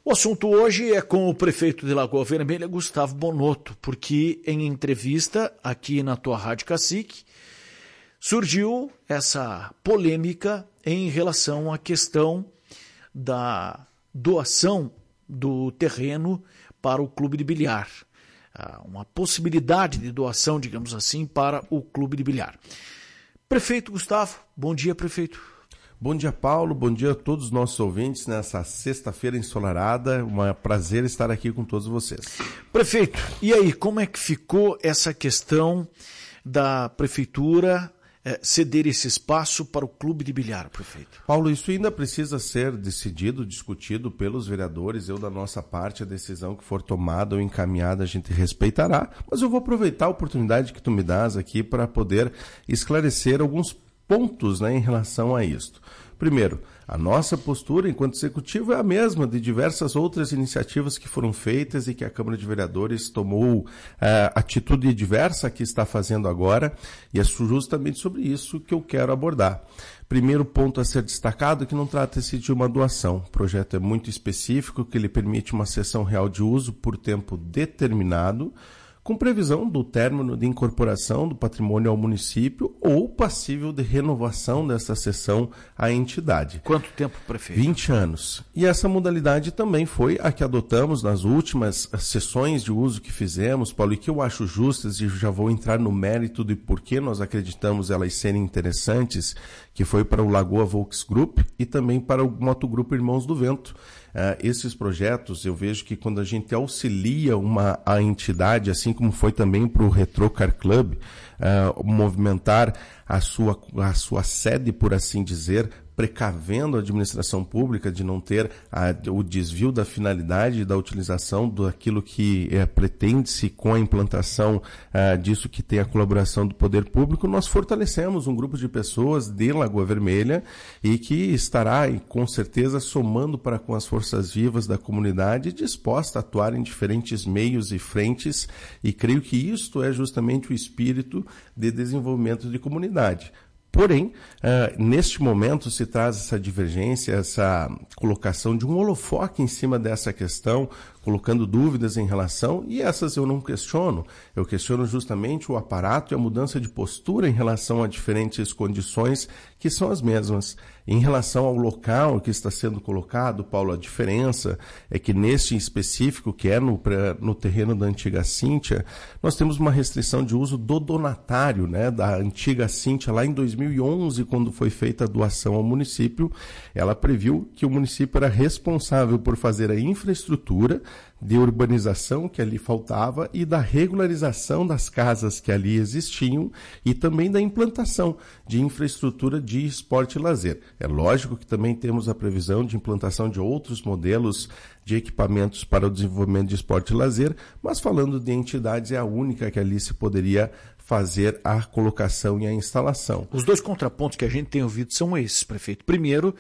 O assunto hoje é com o prefeito de Lagoa Vermelha, Gustavo Bonotto, porque em entrevista aqui na tua Rádio Cacique, surgiu essa polêmica em relação à questão da doação do terreno para o clube de bilhar. Uma possibilidade de doação, digamos assim, para o clube de bilhar. Prefeito Gustavo, bom dia, prefeito. Bom dia, Paulo. Bom dia a todos os nossos ouvintes nessa sexta-feira ensolarada. Um prazer estar aqui com todos vocês. Prefeito, e aí, como é que ficou essa questão da prefeitura ceder esse espaço para o clube de bilhar, prefeito? Paulo, isso ainda precisa ser decidido, discutido pelos vereadores. Eu, da nossa parte, a decisão que for tomada ou encaminhada, a gente respeitará. Mas eu vou aproveitar a oportunidade que tu me dás aqui para poder esclarecer alguns pontos, em relação a isto. Primeiro, a nossa postura enquanto executivo é a mesma de diversas outras iniciativas que foram feitas e que a Câmara de Vereadores tomou atitude diversa que está fazendo agora, e é justamente sobre isso que eu quero abordar. Primeiro ponto a ser destacado é que não trata-se de uma doação. O projeto é muito específico, que ele permite uma cessão real de uso por tempo determinado, com previsão do término de incorporação do patrimônio ao município ou passível de renovação dessa cessão à entidade. Quanto tempo, prefeito? 20 anos. E essa modalidade também foi a que adotamos nas últimas sessões de uso que fizemos, Paulo, e que eu acho justas, e já vou entrar no mérito de por que nós acreditamos elas serem interessantes, que foi para o Lagoa Volks Group e também para o Motogrupo Irmãos do Vento. Esses projetos, eu vejo que quando a gente auxilia a entidade, assim como foi também para o Retro Car Club, movimentar a sua sede, por assim dizer, precavendo a administração pública de não ter o desvio da finalidade da utilização daquilo que pretende-se com a implantação disso que tem a colaboração do poder público. Nós fortalecemos um grupo de pessoas de Lagoa Vermelha e que estará, com certeza, somando para com as forças vivas da comunidade, disposta a atuar em diferentes meios e frentes, e creio que isto é justamente o espírito de desenvolvimento de comunidade. Porém, neste momento se traz essa divergência, essa colocação de um holofote em cima dessa questão, colocando dúvidas em relação, e essas eu não questiono. Eu questiono justamente o aparato e a mudança de postura em relação a diferentes condições que são as mesmas. Em relação ao local que está sendo colocado, Paulo, a diferença é que neste específico, que é no terreno da antiga Cíntia, nós temos uma restrição de uso do donatário, da antiga Cíntia, lá em 2011, quando foi feita a doação ao município. Ela previu que o município era responsável por fazer a infraestrutura de urbanização que ali faltava e da regularização das casas que ali existiam e também da implantação de infraestrutura de esporte e lazer. É lógico que também temos a previsão de implantação de outros modelos de equipamentos para o desenvolvimento de esporte e lazer, mas falando de entidades, é a única que ali se poderia fazer a colocação e a instalação. Os dois contrapontos que a gente tem ouvido são esses, prefeito. Primeiro,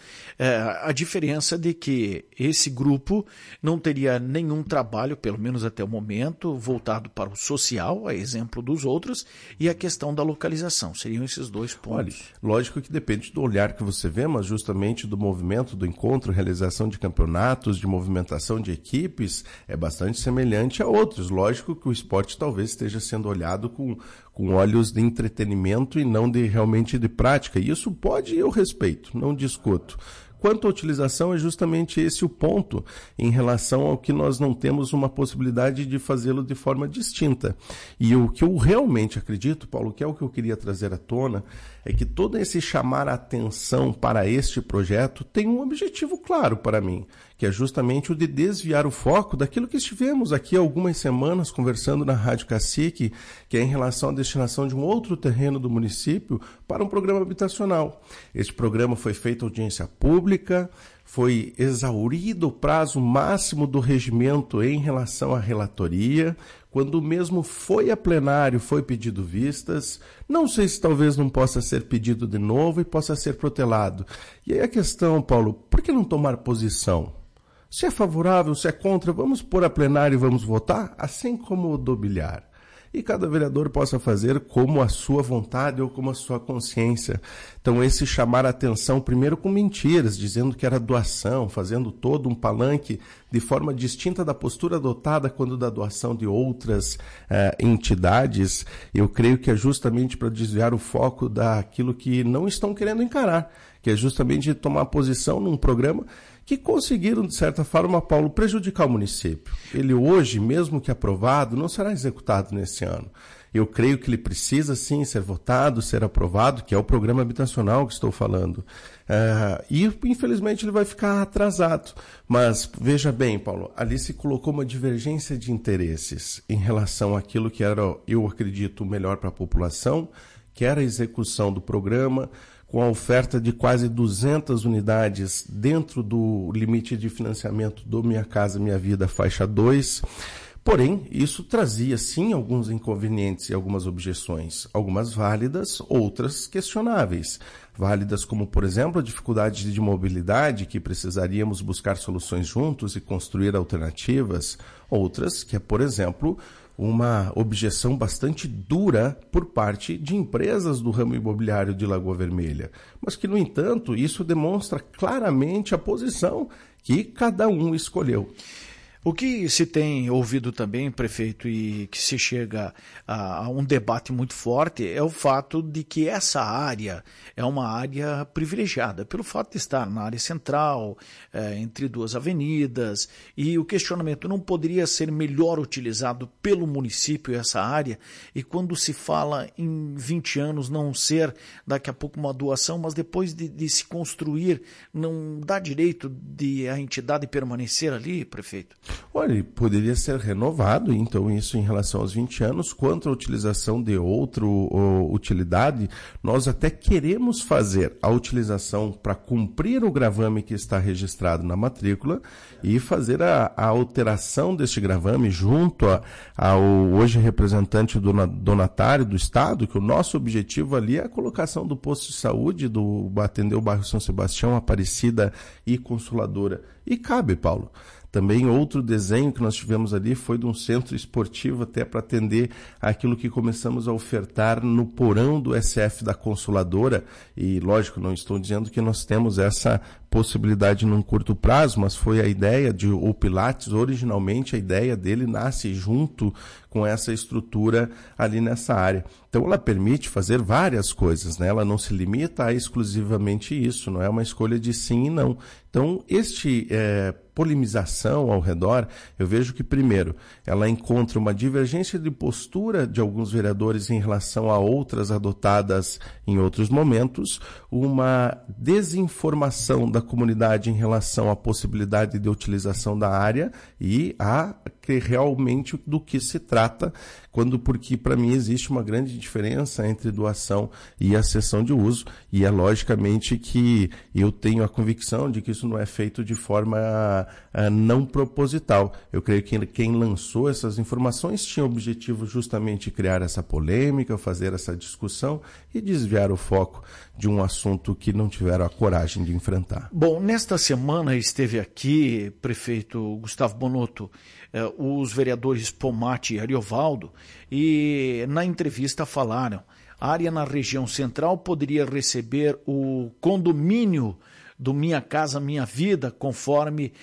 a diferença de que esse grupo não teria nenhum trabalho, pelo menos até o momento, voltado para o social, a exemplo dos outros, e a questão da localização. Seriam esses dois pontos. Olha, lógico que depende do olhar que você vê, mas justamente do movimento, do encontro, realização de campeonatos, de movimentação de equipes, é bastante semelhante a outros. Lógico que o esporte talvez esteja sendo olhado com olhos de entretenimento e não realmente de prática. E isso pode, eu respeito, não discuto. Quanto à utilização, é justamente esse o ponto em relação ao que nós não temos uma possibilidade de fazê-lo de forma distinta. E o que eu realmente acredito, Paulo, que é o que eu queria trazer à tona, é que todo esse chamar a atenção para este projeto tem um objetivo claro para mim, que é justamente o de desviar o foco daquilo que estivemos aqui há algumas semanas conversando na Rádio Cacique, que é em relação à destinação de um outro terreno do município para um programa habitacional. Este programa foi feito audiência pública, foi exaurido o prazo máximo do regimento em relação à relatoria. Quando mesmo foi a plenário, foi pedido vistas. Não sei se talvez não possa ser pedido de novo e possa ser protelado. E aí a questão, Paulo, por que não tomar posição? Se é favorável, se é contra, vamos pôr a plenário e vamos votar, assim como o do bilhar. e cada vereador possa fazer como a sua vontade ou como a sua consciência. Então, esse chamar a atenção primeiro com mentiras, dizendo que era doação, fazendo todo um palanque de forma distinta da postura adotada quando da doação de outras entidades, eu creio que é justamente para desviar o foco daquilo que não estão querendo encarar, que é justamente tomar posição num programa que conseguiram, de certa forma, Paulo, prejudicar o município. Ele hoje, mesmo que aprovado, não será executado nesse ano. Eu creio que ele precisa, sim, ser votado, ser aprovado, que é o programa habitacional que estou falando. E, infelizmente, ele vai ficar atrasado. Mas, veja bem, Paulo, ali se colocou uma divergência de interesses em relação àquilo que era, eu acredito, melhor para a população, que era a execução do programa, com a oferta de quase 200 unidades dentro do limite de financiamento do Minha Casa Minha Vida, faixa 2. Porém, isso trazia, sim, alguns inconvenientes e algumas objeções, algumas válidas, outras questionáveis. Válidas como, por exemplo, a dificuldade de mobilidade, que precisaríamos buscar soluções juntos e construir alternativas. Outras, que é, por exemplo, uma objeção bastante dura por parte de empresas do ramo imobiliário de Lagoa Vermelha. Mas que, no entanto, isso demonstra claramente a posição que cada um escolheu. O que se tem ouvido também, prefeito, e que se chega a um debate muito forte é o fato de que essa área é uma área privilegiada, pelo fato de estar na área central, entre duas avenidas, e o questionamento não poderia ser melhor utilizado pelo município essa área, e quando se fala em 20 anos não ser daqui a pouco uma doação, mas depois de se construir, não dá direito de a entidade permanecer ali, prefeito? Olha, ele poderia ser renovado, então isso em relação aos 20 anos, quanto à utilização de outra utilidade, nós até queremos fazer a utilização para cumprir o gravame que está registrado na matrícula e fazer a alteração deste gravame junto ao hoje representante donatário do Estado, que o nosso objetivo ali é a colocação do posto de saúde, atender o bairro São Sebastião, Aparecida e Consoladora. E cabe, Paulo. Também outro desenho que nós tivemos ali foi de um centro esportivo até para atender aquilo que começamos a ofertar no porão do SF da Consoladora. E, lógico, não estou dizendo que nós temos essa possibilidade num curto prazo, mas foi a ideia de o Pilates, originalmente a ideia dele nasce junto com essa estrutura ali nessa área. Então ela permite fazer várias coisas, né? Ela não se limita a exclusivamente isso, não é uma escolha de sim e não. Então polemização ao redor, eu vejo que primeiro, ela encontra uma divergência de postura de alguns vereadores em relação a outras adotadas em outros momentos, uma desinformação da comunidade em relação à possibilidade de utilização da área e a que realmente do que se trata, porque para mim existe uma grande diferença entre doação e a cessão de uso, e é logicamente que eu tenho a convicção de que isso não é feito de forma não proposital. Eu creio que quem lançou essas informações tinha o objetivo justamente de criar essa polêmica, fazer essa discussão e desviar o foco de um assunto que não tiveram a coragem de enfrentar. Bom, nesta semana esteve aqui, prefeito Gustavo Bonotto, os vereadores Pomati e Ariovaldo, e na entrevista falaram, a área na região central poderia receber o condomínio do Minha Casa Minha Vida, conforme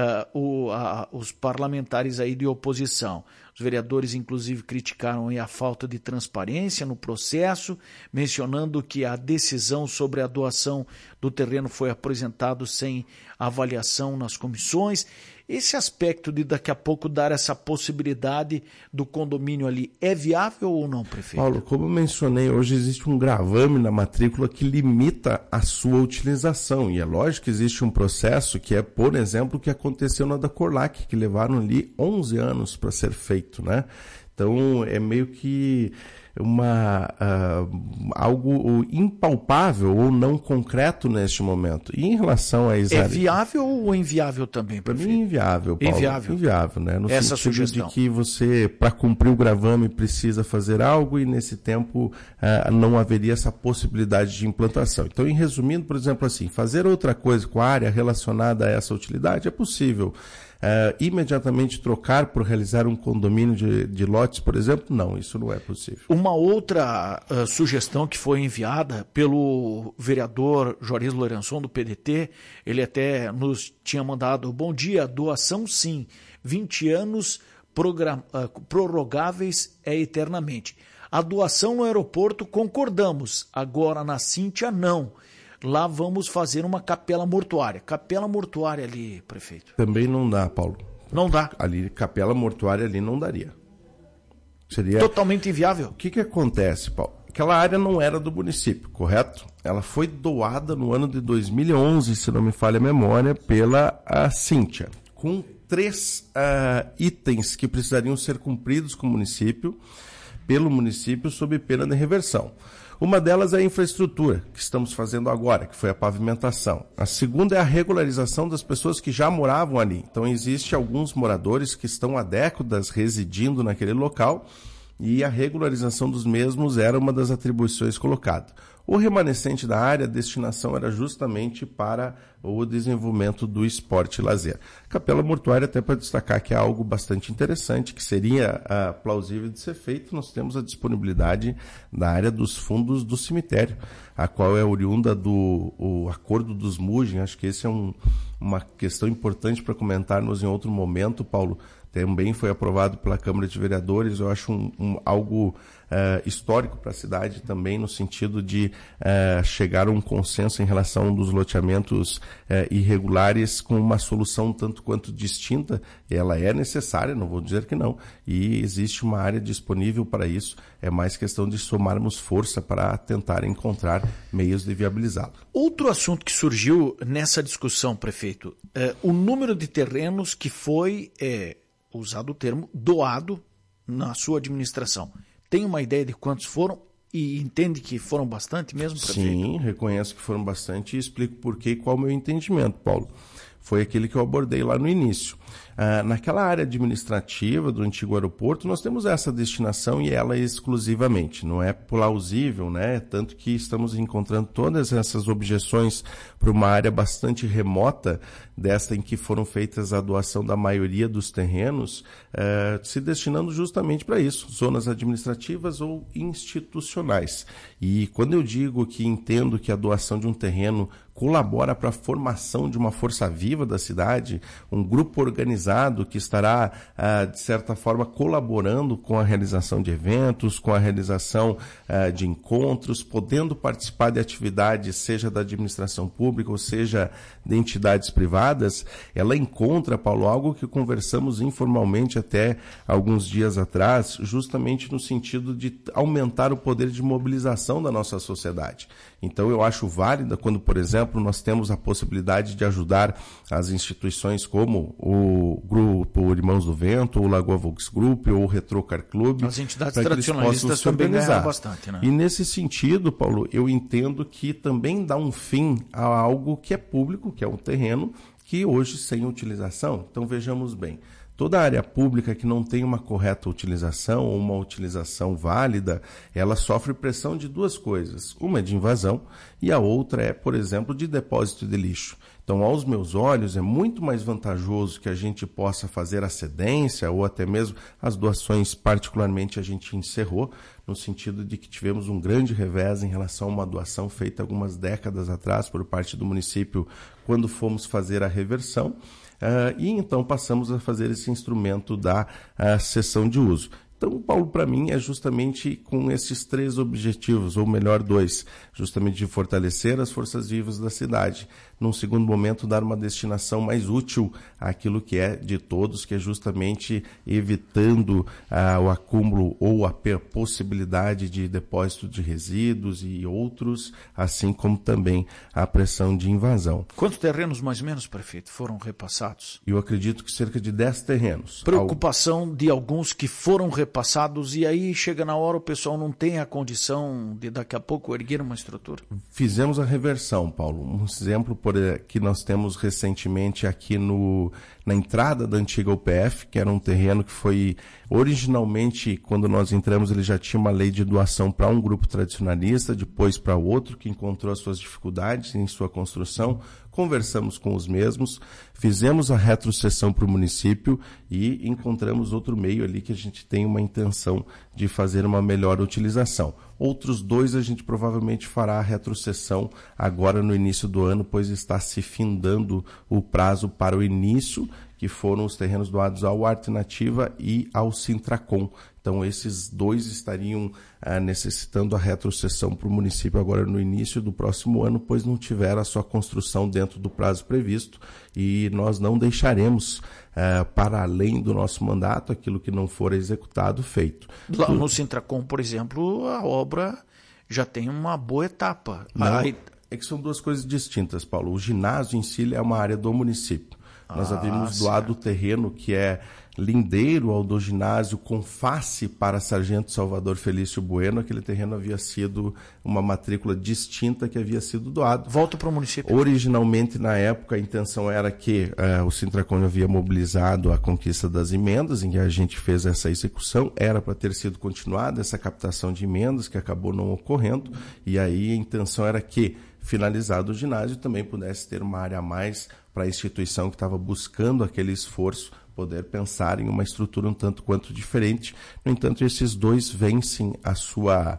os parlamentares aí de oposição. Os vereadores, inclusive, criticaram a falta de transparência no processo, mencionando que a decisão sobre a doação do terreno foi apresentada sem avaliação nas comissões. Esse aspecto de daqui a pouco dar essa possibilidade do condomínio ali é viável ou não, prefeito? Paulo, como eu mencionei, hoje existe um gravame na matrícula que limita a sua utilização. E é lógico que existe um processo que é, por exemplo, o que aconteceu na da Corlac, que levaram ali 11 anos para ser feito, né? Então, é meio que algo impalpável ou não concreto neste momento. E em relação a É viável ou inviável também, prefeito? Para mim, inviável, Paulo. Inviável, né? No essa sentido sugestão de que você, para cumprir o gravame, precisa fazer algo e nesse tempo não haveria essa possibilidade de implantação. Então, em resumindo, por exemplo, assim, fazer outra coisa com a área relacionada a essa utilidade é possível. imediatamente trocar por realizar um condomínio de lotes, por exemplo? Não, isso não é possível. Uma outra sugestão que foi enviada pelo vereador Juarez Lourençon, do PDT, ele até nos tinha mandado: bom dia, doação sim, 20 anos prorrogáveis eternamente. A doação no aeroporto concordamos, agora na Cíntia não. Lá vamos fazer uma capela mortuária. Capela mortuária ali, prefeito? Também não dá, Paulo. Não dá? Ali, capela mortuária ali não daria. Seria totalmente inviável. O que acontece, Paulo? Aquela área não era do município, correto? Ela foi doada no ano de 2011, se não me falha a memória, pela Cíntia, com 3 itens que precisariam ser cumpridos com o município, pelo município, sob pena de reversão. Uma delas é a infraestrutura, que estamos fazendo agora, que foi a pavimentação. A segunda é a regularização das pessoas que já moravam ali. Então, existe alguns moradores que estão há décadas residindo naquele local e a regularização dos mesmos era uma das atribuições colocadas. O remanescente da área, a destinação era justamente para o desenvolvimento do esporte e lazer. Capela mortuária, até para destacar que é algo bastante interessante, que seria plausível de ser feito, nós temos a disponibilidade da área dos fundos do cemitério, a qual é oriunda do acordo dos Mugem. Acho que esse é uma questão importante para comentarmos em outro momento, Paulo. Também foi aprovado pela Câmara de Vereadores. Eu acho algo histórico para a cidade também, no sentido de chegar a um consenso em relação dos loteamentos irregulares com uma solução tanto quanto distinta. Ela é necessária, não vou dizer que não, e existe uma área disponível para isso. É mais questão de somarmos força para tentar encontrar meios de viabilizá-lo. Outro assunto que surgiu nessa discussão, prefeito, o número de terrenos que foi... usado o termo doado na sua administração. Tem uma ideia de quantos foram e entende que foram bastante mesmo, prefeito? Sim, reconheço que foram bastante e explico por quê e qual é o meu entendimento, Paulo. Foi aquele que eu abordei lá no início. Naquela área administrativa do antigo aeroporto, nós temos essa destinação e ela exclusivamente. Não é plausível, né? Tanto que estamos encontrando todas essas objeções para uma área bastante remota, desta em que foram feitas a doação da maioria dos terrenos, se destinando justamente para isso, zonas administrativas ou institucionais. E quando eu digo que entendo que a doação de um terreno colabora para a formação de uma força viva da cidade, um grupo organizado que estará, de certa forma, colaborando com a realização de eventos, com a realização de encontros, podendo participar de atividades, seja da administração pública ou seja de entidades privadas. Ela encontra, Paulo, algo que conversamos informalmente até alguns dias atrás, justamente no sentido de aumentar o poder de mobilização da nossa sociedade. Então, eu acho válida quando, por exemplo, nós temos a possibilidade de ajudar as instituições como o Grupo Irmãos do Vento, o Lagoa Volks Group ou o Retrocar Club. As entidades tradicionalistas também ganham bastante, né? E nesse sentido, Paulo, eu entendo que também dá um fim a algo que é público, que é um terreno, que hoje sem utilização. Então, vejamos bem. Toda área pública que não tem uma correta utilização ou uma utilização válida, ela sofre pressão de duas coisas. Uma é de invasão e a outra é, por exemplo, de depósito de lixo. Então, aos meus olhos, é muito mais vantajoso que a gente possa fazer a cedência ou até mesmo as doações, particularmente a gente encerrou, no sentido de que tivemos um grande revés em relação a uma doação feita algumas décadas atrás por parte do município quando fomos fazer a reversão. E então passamos a fazer esse instrumento da cessão de uso. Então, Paulo, para mim, é justamente com esses 3 objetivos, ou melhor, 2, justamente de fortalecer as forças vivas da cidade. Num segundo momento, dar uma destinação mais útil àquilo que é de todos, que é justamente evitando o acúmulo ou a possibilidade de depósito de resíduos e outros, assim como também a pressão de invasão. Quantos terrenos, mais ou menos, prefeito, foram repassados? Eu acredito que cerca de 10 terrenos. Preocupação de alguns que foram repassados e aí chega na hora o pessoal não tem a condição de daqui a pouco erguer uma estrutura? Fizemos a reversão, Paulo. Um exemplo que nós temos recentemente aqui na entrada da antiga UPF, que era um terreno que foi, originalmente, quando nós entramos, ele já tinha uma lei de doação para um grupo tradicionalista, depois para outro, que encontrou as suas dificuldades em sua construção. Conversamos com os mesmos, fizemos a retrocessão para o município e encontramos outro meio ali que a gente tem uma intenção de fazer uma melhor utilização. Outros 2 a gente provavelmente fará a retrocessão agora no início do ano, pois está se findando o prazo para o início, que foram os terrenos doados ao Arte Nativa e ao Sintracom. Então, esses 2 estariam necessitando a retrocessão para o município agora no início do próximo ano, pois não tiveram a sua construção dentro do prazo previsto, e nós não deixaremos para além do nosso mandato aquilo que não for executado, feito. Lá no Sintracom, por exemplo, a obra já tem uma boa etapa. É que são 2 coisas distintas, Paulo. O ginásio em si é uma área do município. Nós havíamos doado o terreno que é lindeiro ao do ginásio, com face para Sargento Salvador Felício Bueno. Aquele terreno havia sido uma matrícula distinta que havia sido doado. Volta para o município. Originalmente, na época, a intenção era que o Sintracom havia mobilizado a conquista das emendas, em que a gente fez essa execução. Era para ter sido continuada essa captação de emendas, que acabou não ocorrendo. E aí a intenção era que, finalizado o ginásio, também pudesse ter uma área a mais para a instituição que estava buscando aquele esforço, poder pensar em uma estrutura um tanto quanto diferente. No entanto, esses 2 vencem a sua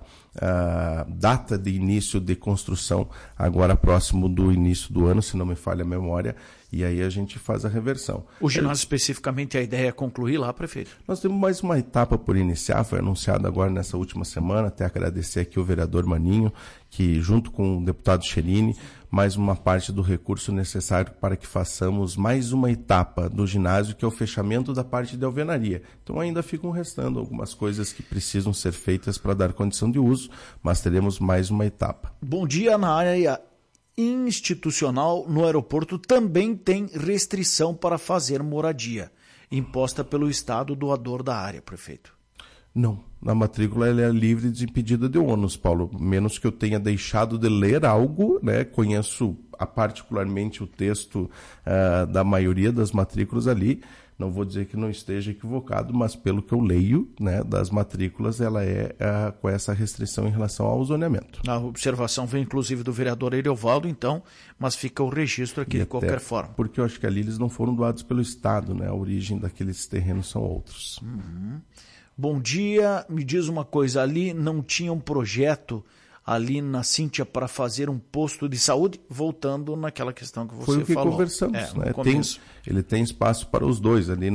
data de início de construção, agora próximo do início do ano, se não me falha a memória, e aí a gente faz a reversão. O ginásio, especificamente, a ideia é concluir lá, prefeito? Nós temos mais uma etapa por iniciar, foi anunciado agora nessa última semana, até agradecer aqui o vereador Maninho, que junto com o deputado Cherini, mais uma parte do recurso necessário para que façamos mais uma etapa do ginásio, que é o fechamento da parte de alvenaria. Então ainda ficam restando algumas coisas que precisam ser feitas para dar condição de uso, mas teremos mais uma etapa. Bom dia. Na área institucional, no aeroporto, também tem restrição para fazer moradia, imposta pelo Estado doador da área, prefeito. Não, na matrícula ela é livre de impedida de ônus, Paulo, menos que eu tenha deixado de ler algo, né? Conheço particularmente o texto da maioria das matrículas ali. Não vou dizer que não esteja equivocado, mas pelo que eu leio, né, das matrículas, ela é com essa restrição em relação ao zoneamento. A observação vem inclusive do vereador Eriovaldo, então, mas fica o registro aqui de qualquer forma. Porque eu acho que ali eles não foram doados pelo Estado, né? A origem daqueles terrenos são outros. Uhum. Bom dia, me diz uma coisa, ali não tinha um projeto ali na Cíntia para fazer um posto de saúde? Voltando naquela questão que você falou. Foi o que conversamos, né? Ele tem espaço para os 2. Ali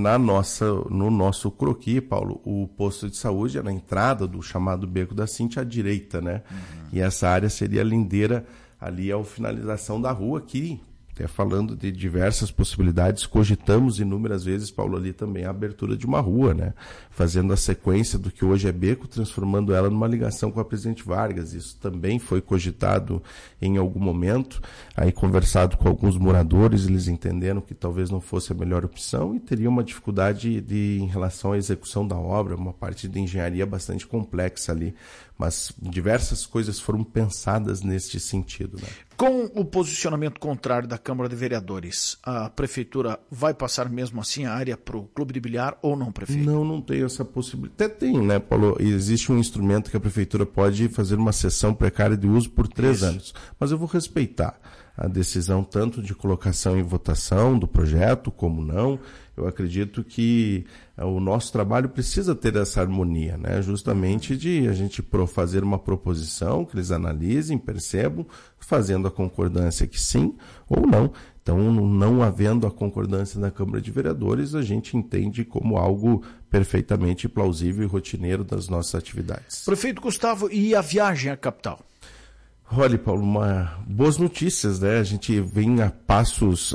no nosso croquis, Paulo, o posto de saúde é na entrada do chamado Beco da Cíntia à direita, né? Uhum. E essa área seria lindeira ali à finalização da rua, que, até falando de diversas possibilidades, cogitamos inúmeras vezes, Paulo, ali também a abertura de uma rua, né? Fazendo a sequência do que hoje é Beco, transformando ela numa ligação com a Presidente Vargas. Isso também foi cogitado em algum momento, aí conversado com alguns moradores, eles entenderam que talvez não fosse a melhor opção e teria uma dificuldade em relação à execução da obra, uma parte de engenharia bastante complexa ali. Mas diversas coisas foram pensadas neste sentido, né? Com o posicionamento contrário da Câmara de Vereadores, a Prefeitura vai passar mesmo assim a área para o Clube de Bilhar ou não, prefeito? Não tem essa possibilidade. Até tem, né, Paulo? Existe um instrumento que a Prefeitura pode fazer uma cessão precária de uso por 3 anos. Mas eu vou respeitar a decisão tanto de colocação em votação do projeto, como não. Eu acredito que o nosso trabalho precisa ter essa harmonia, né? Justamente de a gente fazer uma proposição, que eles analisem, percebam, fazendo a concordância que sim ou não. Então, não havendo a concordância na Câmara de Vereadores, a gente entende como algo perfeitamente plausível e rotineiro das nossas atividades. Prefeito Gustavo, e a viagem à capital? Olha, Paulo, boas notícias, né? A gente vem a passos,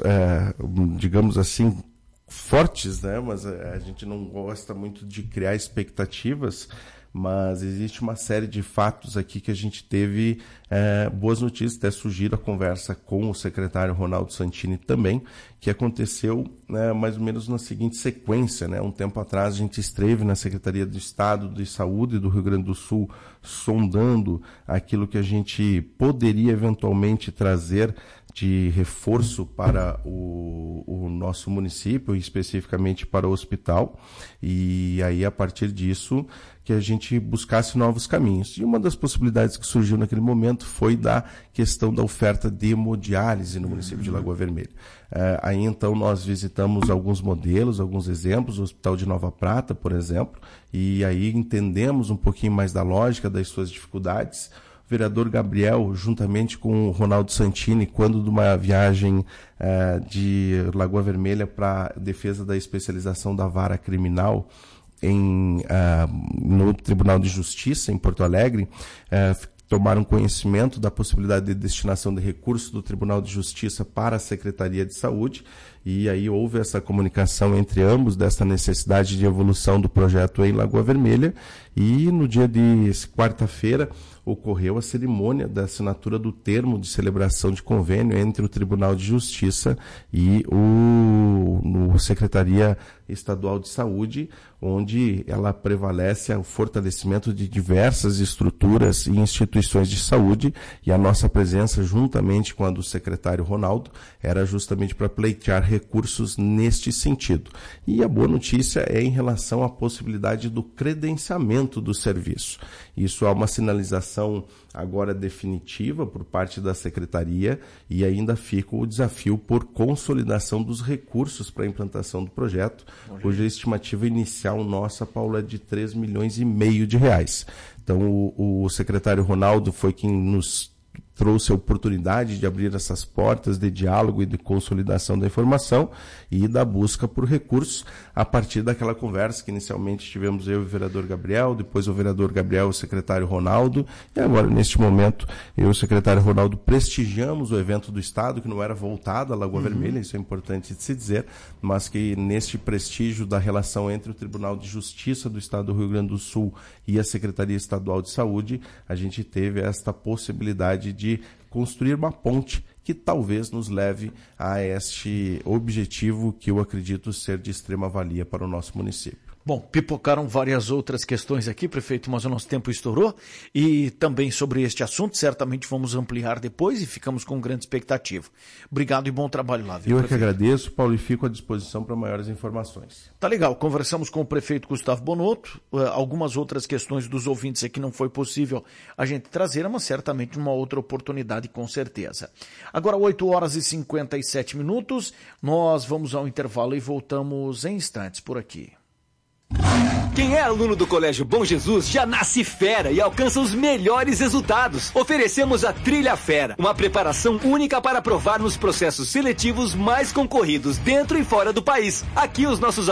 digamos assim, fortes, né? Mas a gente não gosta muito de criar expectativas, mas existe uma série de fatos aqui que a gente teve boas notícias. Até sugiro a conversa com o secretário Ronaldo Santini também, que aconteceu mais ou menos na seguinte sequência, né? Um tempo atrás a gente esteve na Secretaria do Estado de Saúde do Rio Grande do Sul, sondando aquilo que a gente poderia eventualmente trazer de reforço para o nosso município, especificamente para o hospital, e aí a partir disso que a gente buscasse novos caminhos. E uma das possibilidades que surgiu naquele momento foi da questão da oferta de hemodiálise no município de Lagoa Vermelha. Aí então nós visitamos alguns modelos, alguns exemplos, o Hospital de Nova Prata, por exemplo, e aí entendemos um pouquinho mais da lógica das suas dificuldades. O vereador Gabriel, juntamente com o Ronaldo Santini, quando de uma viagem de Lagoa Vermelha para defesa da especialização da vara criminal no Tribunal de Justiça em Porto Alegre, tomaram conhecimento da possibilidade de destinação de recursos do Tribunal de Justiça para a Secretaria de Saúde, e aí houve essa comunicação entre ambos desta necessidade de evolução do projeto em Lagoa Vermelha, e no dia de quarta-feira ocorreu a cerimônia da assinatura do termo de celebração de convênio entre o Tribunal de Justiça e a Secretaria Estadual de Saúde, onde ela prevalece o fortalecimento de diversas estruturas e instituições de saúde, e a nossa presença, juntamente com a do secretário Ronaldo, era justamente para pleitear recursos neste sentido. E a boa notícia é em relação à possibilidade do credenciamento do serviço. Isso é uma sinalização agora definitiva por parte da Secretaria, e ainda fica o desafio por consolidação dos recursos para a implantação do projeto, cuja estimativa inicial nossa, Paulo, é de 3,5 milhões de reais. Então o secretário Ronaldo foi quem nos trouxe a oportunidade de abrir essas portas de diálogo e de consolidação da informação e da busca por recursos a partir daquela conversa que inicialmente tivemos eu e o vereador Gabriel, depois o vereador Gabriel e o secretário Ronaldo, e agora neste momento eu e o secretário Ronaldo prestigiamos o evento do Estado, que não era voltado à Lagoa Vermelha, isso é importante de se dizer, mas que neste prestígio da relação entre o Tribunal de Justiça do Estado do Rio Grande do Sul e a Secretaria Estadual de Saúde, a gente teve esta possibilidade de construir uma ponte que talvez nos leve a este objetivo que eu acredito ser de extrema valia para o nosso município. Bom, pipocaram várias outras questões aqui, prefeito, mas o nosso tempo estourou, e também sobre este assunto certamente vamos ampliar depois e ficamos com grande expectativa. Obrigado e bom trabalho lá, viu, Eu prefeito? que agradeço, Paulo, e fico à disposição para maiores informações. Tá legal, conversamos com o prefeito Gustavo Bonotto, algumas outras questões dos ouvintes aqui não foi possível a gente trazer, mas certamente uma outra oportunidade com certeza. Agora 8h57, nós vamos ao intervalo e voltamos em instantes por aqui. Quem é aluno do Colégio Bom Jesus já nasce fera e alcança os melhores resultados. Oferecemos a Trilha Fera, uma preparação única para aprovar nos processos seletivos mais concorridos dentro e fora do país. Aqui os nossos